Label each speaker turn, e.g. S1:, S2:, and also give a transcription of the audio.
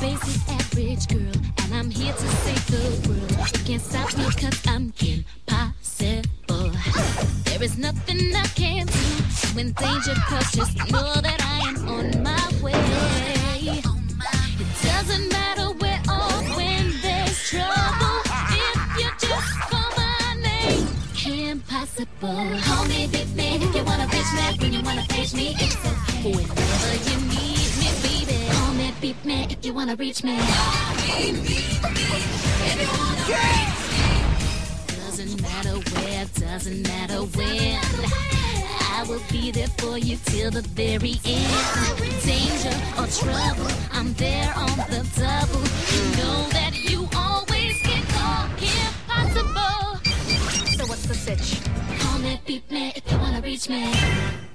S1: basic average girl, and I'm here to save the world. You can't stop me cause I'm impossible. There is nothing I can't do. When danger comes, just know that I am on my way. It doesn't matter where or when there's trouble. If you just call my name, impossible. Call me, beat me, if you wanna reach me, when you wanna page me, except whenever you need me, baby. Call me, beat me, if you wanna reach me. Call me, beat me, if you wanna reach me. Doesn't matter where, doesn't matter when. I will be there for you till the very end. Danger or trouble, I'm there on the double. You know that you always can call impossible.
S2: So what's the sitch?
S1: Call me, beat me, if you wanna reach me.